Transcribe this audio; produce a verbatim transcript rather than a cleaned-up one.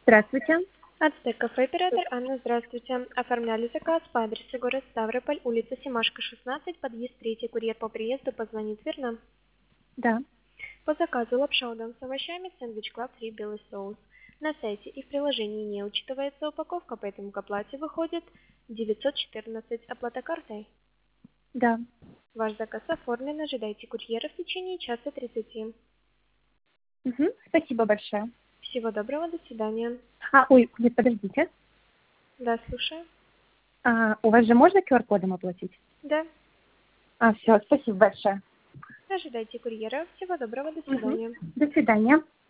Здравствуйте. Ацтек кафе оператор Анна, здравствуйте. Оформляли заказ по адресу город Ставрополь, улица Семашко, шестнадцать, подъезд третий. Курьер по приезду позвонит, верно? Да. По заказу лапша удон с овощами, сэндвич клаб три белый соус. На сайте и в приложении не учитывается упаковка, поэтому к оплате выходит девятьсот четырнадцать. Оплата картой. Да. Ваш заказ оформлен, ожидайте курьера в течение часа тридцати. Угу. Спасибо большое. Всего доброго, до свидания. А, ой, нет, подождите. Да, слушаю. А, у вас же можно ку ар кодом оплатить? Да. А, все, спасибо большое. Ожидайте курьера. Всего доброго, до Угу. свидания. До свидания.